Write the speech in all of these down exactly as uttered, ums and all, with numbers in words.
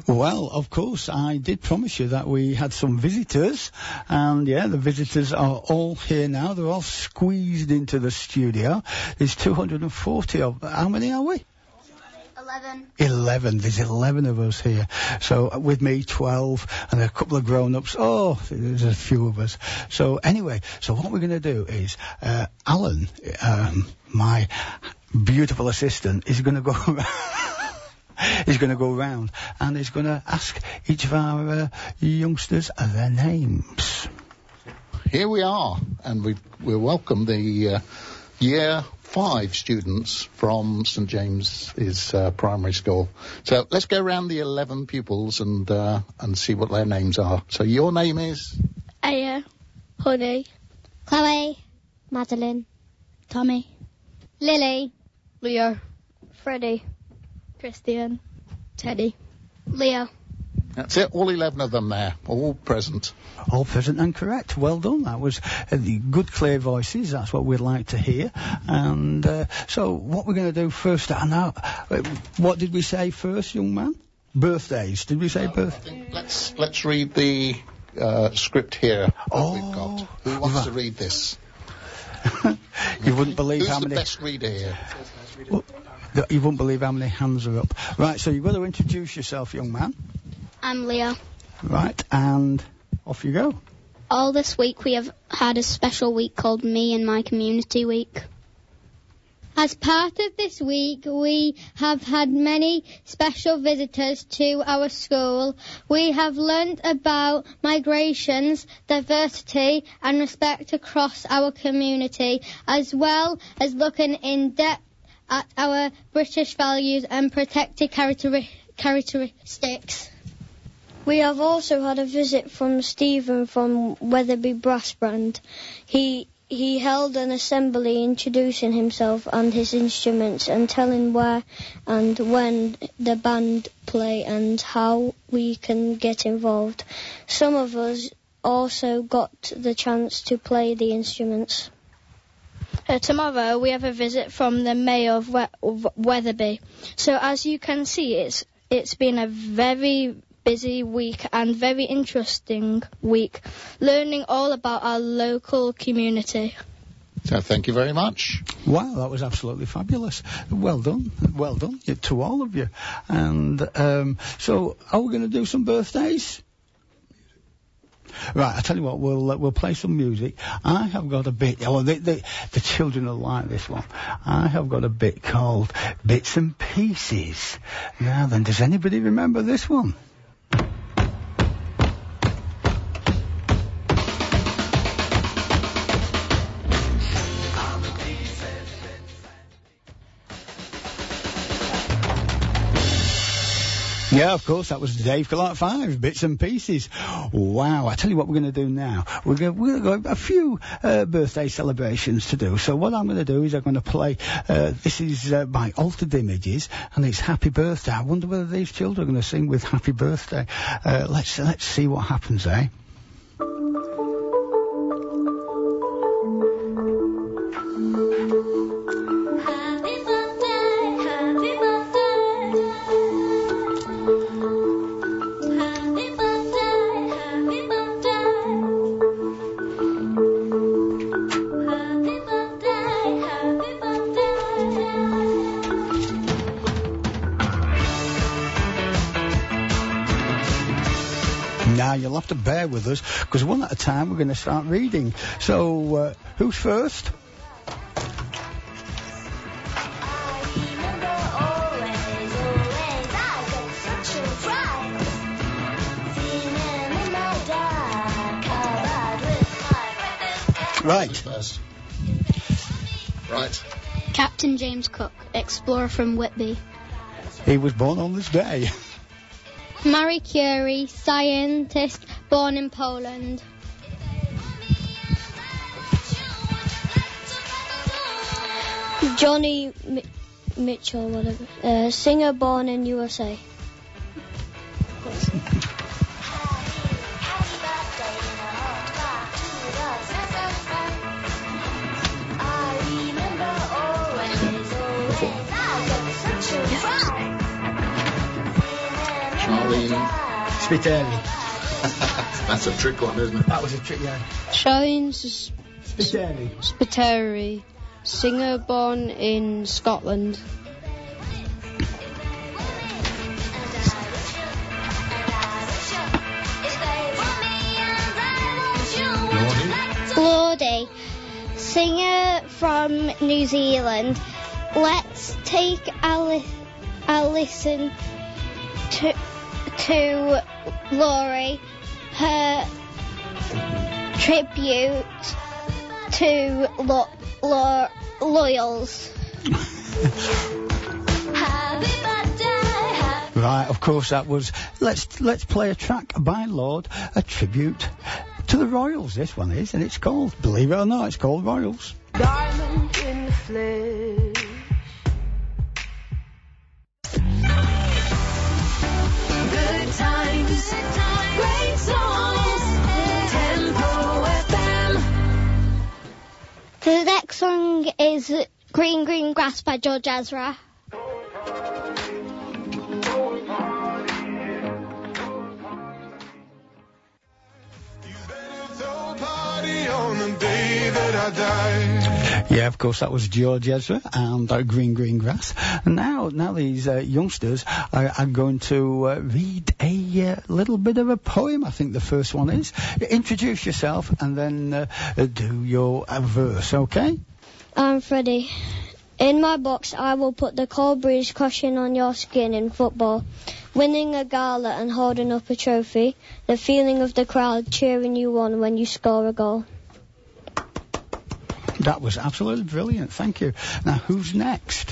Well, of course, I did promise you that we had some visitors, and yeah, the visitors are all here now. They're all squeezed into the studio. There's two hundred forty of... How many are we? Eleven. Eleven. There's eleven of us here. So uh, with me, twelve, and a couple of grown-ups. Oh, there's a few of us. So anyway, so what we're going to do is, uh, Alan, um, my beautiful assistant, is going to go around. He's going to go round and he's going to ask each of our uh, youngsters their names. Here we are, and we we welcome the uh, year five students from St James's uh, primary school. So let's go round the eleven pupils and uh, and see what their names are. So your name is? Aya, Honey, Chloe, Madeline, Tommy, Lily, Leo, Freddie, Christian, Teddy, Leo. That's it, all eleven of them there, all present. All present and correct. Well done. That was uh, the good, clear voices. That's what we'd like to hear. And uh, so what we're going to do first, I know, uh, what did we say first, young man? Birthdays. Did we say Uh, birth? I think let's, let's read the uh, script here that Oh, we've got. Who wants right. to read this? You wouldn't believe Who's how the many... best reader here? Well, th- you wouldn't believe how many hands are up. Right, so you've got to introduce yourself, young man. I'm Leo. Right, and off you go. All this week we have had a special week called Me and My Community Week. As part of this week, we have had many special visitors to our school. We have learnt about migrations, diversity and respect across our community, as well as looking in depth at our British values and protected characteri- characteristics. We have also had a visit from Stephen from Weatherby Brass Band. He he held an assembly introducing himself and his instruments and telling where and when the band play and how we can get involved. Some of us also got the chance to play the instruments. Uh, tomorrow we have a visit from the Mayor of, we- of Weatherby. So as you can see, it's it's been a very busy week and very interesting week, learning all about our local community. So thank you very much. Wow, that was absolutely fabulous. Well done. Well done yeah, to all of you. And um, so are we going to do some birthdays? Right, I tell you what, we'll uh, we'll play some music. I have got a bit. Oh, the, the the children will like this one. I have got a bit called Bits and Pieces. Now then, does anybody remember this one? Yeah, of course, that was Dave Clark five, Bits and Pieces. Wow, I tell you what we're going to do now. We're going we're going to have a few uh, birthday celebrations to do. So what I'm going to do is I'm going to play, uh, this is uh, by Altered Images, and it's Happy Birthday. I wonder whether these children are going to sing with Happy Birthday. Uh, let's, let's see what happens, eh? Now you'll have to bear with us, because one at a time we're going to start reading. So, uh, who's first? Right. First. Right. Captain James Cook, explorer from Whitby. He was born on this day. Marie Curie, scientist born in Poland. Johnny Mi- Mitchell, whatever, uh, singer born in U S A. Charles. Charlene. Spiteri. That's a trick one, isn't it? That was a trick, yeah. Charlene Spiteri. Spiteri, singer born in Scotland. Lordy, singer from New Zealand. Let's take a, li- a listen to to Laurie, her tribute to lo- lo- Loyals. Right, of course that was let's let's play a track by Lord, a tribute to the Royals. This one is, and it's called, believe it or not, it's called Royals. Diamond in the flesh. Good times, great songs, Tempo F M. The next song is Green Green Grass by George Ezra. Yeah, of course, that was George Ezra and uh, Green Green Grass. And now, now these uh, youngsters are, are going to uh, read a uh, little bit of a poem. I think the first one is. Introduce yourself and then uh, do your uh, verse, okay? I'm Freddie. In my box, I will put the cold breeze crushing on your skin in football, winning a gala and holding up a trophy, the feeling of the crowd cheering you on when you score a goal. That was absolutely brilliant, thank you. Now, who's next?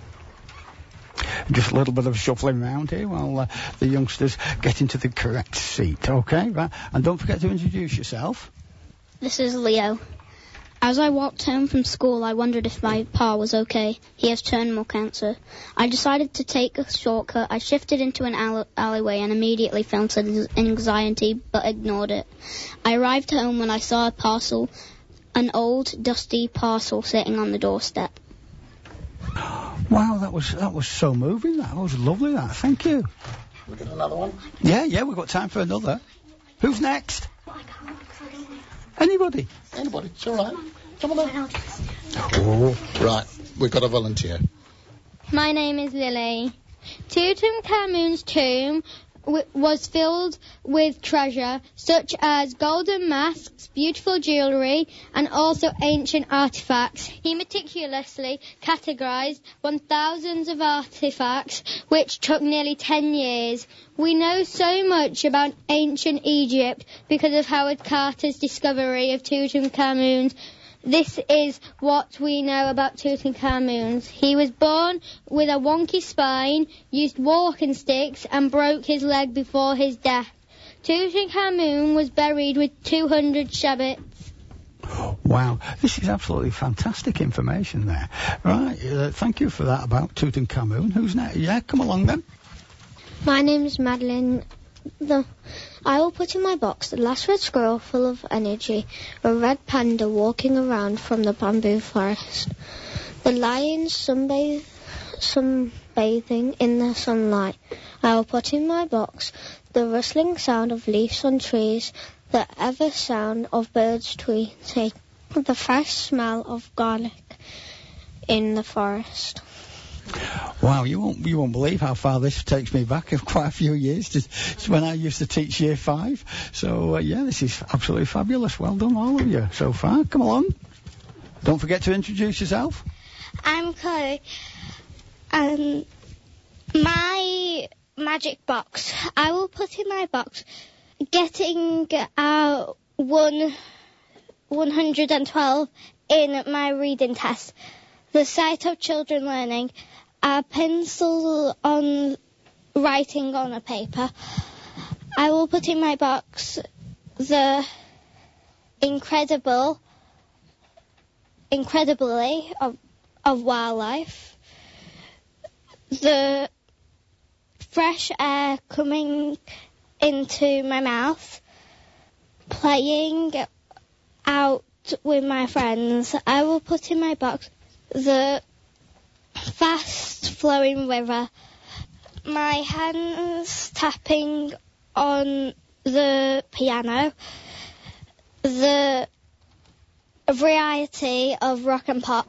Just a little bit of shuffling around here while uh, the youngsters get into the correct seat, okay? Right. And don't forget to introduce yourself. This is Leo. As I walked home from school, I wondered if my pa was okay. He has terminal cancer. I decided to take a shortcut. I shifted into an alley- alleyway and immediately felt some anxiety, but ignored it. I arrived home when I saw a parcel, an old, dusty parcel sitting on the doorstep. Wow, that was that was so moving. That was lovely, that. Thank you. We got another one? Yeah, yeah, we've got time for another. Who's next? Anybody? Anybody? It's all right. Come on then. Oh. Right, we've got a volunteer. My name is Lily. Tutankhamun's tomb w- was filled with treasure such as golden masks, beautiful jewellery, and also ancient artefacts. He meticulously categorised one thousand of artefacts, which took nearly ten years. We know so much about ancient Egypt because of Howard Carter's discovery of Tutankhamun. This is what we know about Tutankhamun. He was born with a wonky spine, used walking sticks, and broke his leg before his death. Tutankhamun was buried with two hundred shabbats. Wow, this is absolutely fantastic information there. Right, uh, thank you for that about Tutankhamun. Who's next? Yeah, come along then. My name is Madeline. The, I will put in my box the last red squirrel full of energy, a red panda walking around from the bamboo forest, the lions sunbathe, sunbathing in the sunlight. I will put in my box the rustling sound of leaves on trees, the ever sound of birds tweeting, the fresh smell of garlic in the forest. Wow, you won't you won't believe how far this takes me back of quite a few years to, to when I used to teach year five. So uh, yeah, this is absolutely fabulous. Well done, all of you so far. Come along. Don't forget to introduce yourself. I'm Chloe. Um, my magic box. I will put in my box getting uh, one one hundred twelve in my reading test. The sight of children learning, a pencil on writing on a paper. I will put in my box the incredible, incredibly of, of wildlife, the fresh air coming into my mouth, playing out with my friends. I will put in my box the fast-flowing river, my hands tapping on the piano, the variety of rock and pop.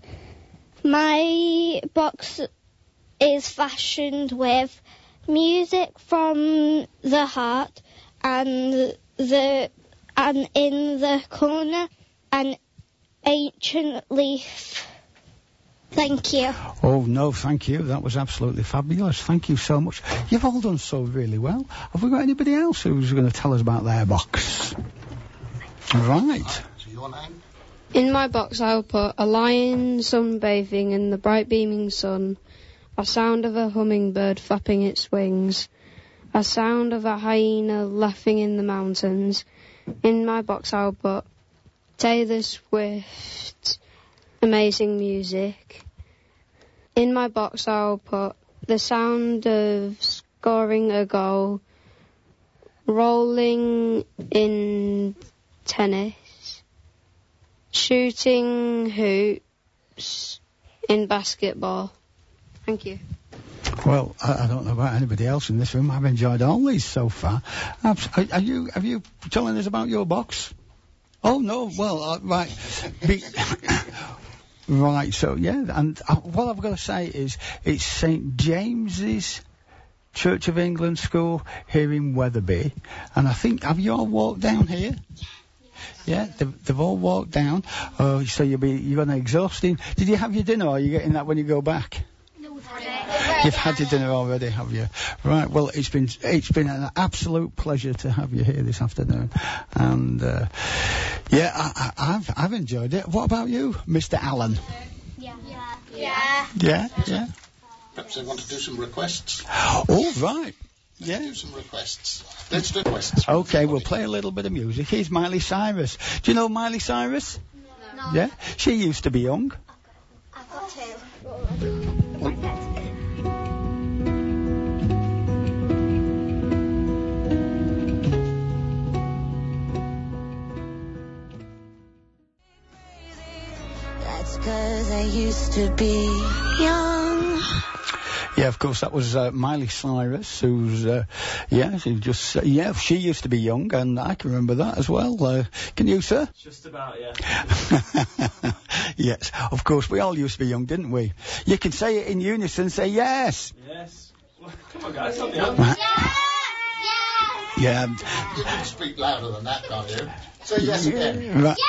My box is fashioned with music from the heart, and the and in the corner an ancient leaf. Thank you. Oh, no, thank you. That was absolutely fabulous. Thank you so much. You've all done so really well. Have we got anybody else who's going to tell us about their box? Right. So your name? In my box I'll put a lion sunbathing in the bright beaming sun, a sound of a hummingbird flapping its wings, a sound of a hyena laughing in the mountains. In my box I'll put Taylor Swift, amazing music. In my box I'll put the sound of scoring a goal, rolling in tennis, shooting hoops in basketball. Thank you. Well, I, I don't know about anybody else in this room. I've enjoyed all these so far. Abs- Are, are you Are you telling us about your box? Oh no. Well, uh, right. Be- right. So yeah. And uh, what I've got to say is, it's Saint James's Church of England School here in Wetherby, and I think, have you all walked down here? Yeah, they've, they've all walked down. Oh, so you'll be you're gonna exhausting. Did you have your dinner, or are you getting that when you go back? You've had your dinner already, have you? Right. Well, it's been it's been an absolute pleasure to have you here this afternoon, and uh, yeah, I, I, I've I've enjoyed it. What about you, Mister Allen? Yeah. Yeah. Yeah, yeah. Perhaps they want to do some requests. All right. Yeah. Do some requests. Let's do requests. Okay, we'll play a little bit of music. Here's Miley Cyrus. Do you know Miley Cyrus? No. Yeah. She used to be young. I've got two. That's 'cause I used to be young. Yeah, of course, that was uh, Miley Cyrus, who's, uh, yeah, she just, uh, yeah, she used to be young, and I can remember that as well. Uh, can you, sir? Just about, yeah. Yes, of course, we all used to be young, didn't we? You can say it in unison, say yes. Yes. Well, come on, guys, help me out. Yeah. You can speak louder than that, can't you? Say yes again. Right.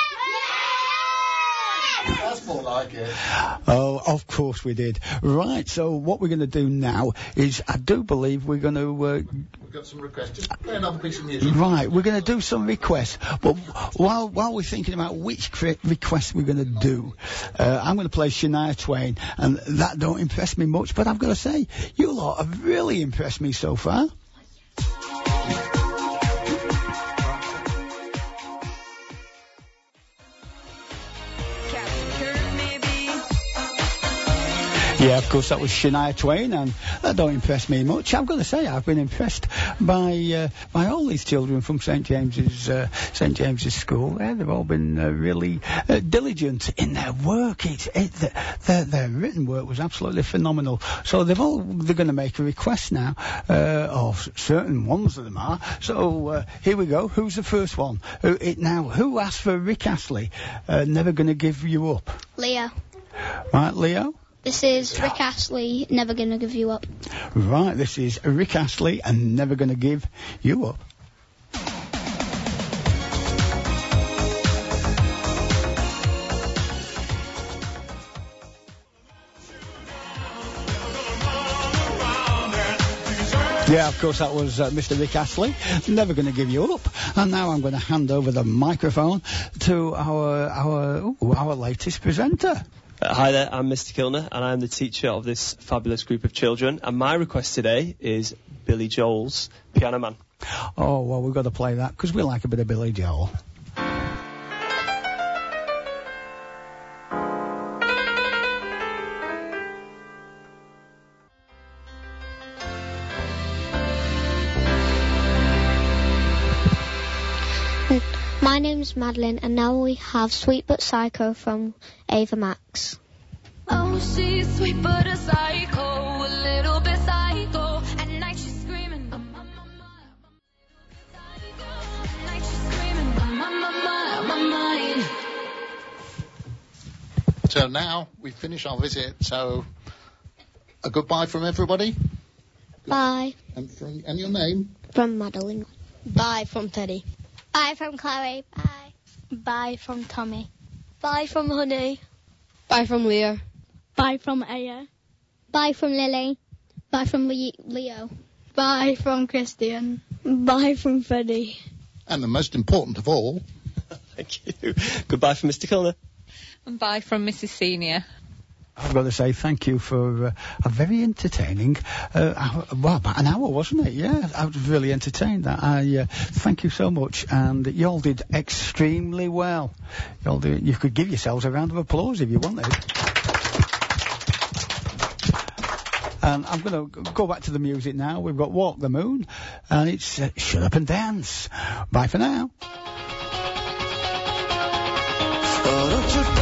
That's more like it. Oh, of course we did. Right, so what we're going to do now is, I do believe we're going to... Uh, We've got some requests. Just play another piece of music. Right, we're going to do some requests. But while while we're thinking about which cre- requests we're going to do, uh, I'm going to play Shania Twain, and that don't impress me much, but I've got to say, you lot have really impressed me so far. Yeah, of course, that was Shania Twain, and that don't impress me much. I've got to say, I've been impressed by uh, by all these children from Saint James's uh, Saint James's School. Yeah, they've all been uh, really uh, diligent in their work. It's it, the, their their written work was absolutely phenomenal. So they've all they're going to make a request now, uh, or certain ones of them are. So uh, here we go. Who's the first one? Who, it, now, who asked for Rick Astley? Uh, Never Gonna Give You Up. Leo. Right, Leo. This is Rick Astley, Never Gonna Give You Up. Right, this is Rick Astley and Never Gonna Give You Up. Yeah, of course, that was uh, Mister Rick Astley, Never Gonna Give You Up. And now I'm going to hand over the microphone to our our ooh, our latest presenter. Uh, hi there, I'm Mister Kilner, and I'm the teacher of this fabulous group of children. And my request today is Billy Joel's Piano Man. Oh, well, we've got to play that because we like a bit of Billy Joel. My name's Madeline, and now we have Sweet But Psycho from Ava Max. Oh, she's sweet but a psycho, a little bit psycho. So now we finish our visit. So a goodbye from everybody. Bye. And from and your name? From Madeline. Bye from Teddy. Bye from Chloe. Bye. Bye from Tommy. Bye from Honey. Bye from Leo. Bye from Aya. Bye from Lily. Bye from Le- Leo. Bye from Christian. Bye from Freddie. And the most important of all. Thank you. Goodbye from Mister Kilner. And bye from Missus Senior. I've got to say thank you for uh, a very entertaining, uh, hour, well, about an hour, wasn't it? Yeah, I was really entertained. That I uh, thank you so much, and you all did extremely well. You all did, you could give yourselves a round of applause if you wanted. And I'm going to go back to the music now. We've got Walk the Moon, and it's uh, Shut Up and Dance. Bye for now. Oh, don't you